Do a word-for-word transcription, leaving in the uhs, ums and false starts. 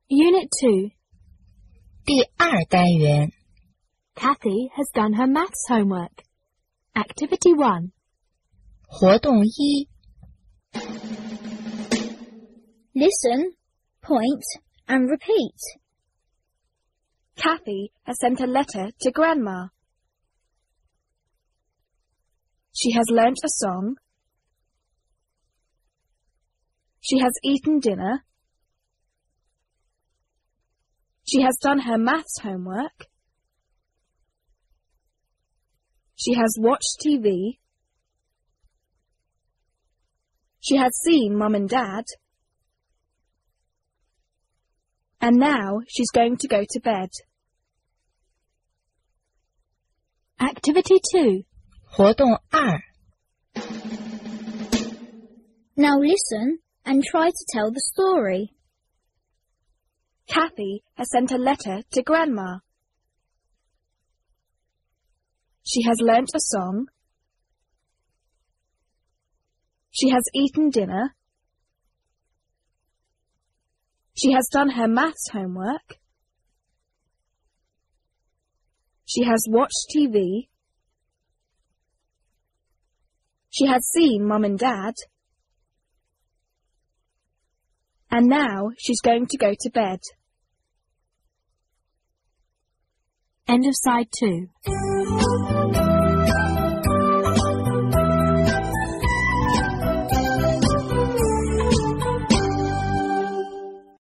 Unit two. 第二单元 Kathy has done her maths homework. Activity one. 活动一 Listen, point, and repeat. Kathy has sent a letter to Grandma. She has learnt a song. She has eaten dinner. She has done her maths homework. She has watched T V. She has seen Mum and Dad. And now she's going to go to bed. Activity two. 活动二 Now listen and try to tell the story. Kathy has sent a letter to Grandma. She has learnt a song. She has eaten dinner. She has done her maths homework. She has watched T V. She has seen Mum and Dad. And now she's going to go to bed. End of side two.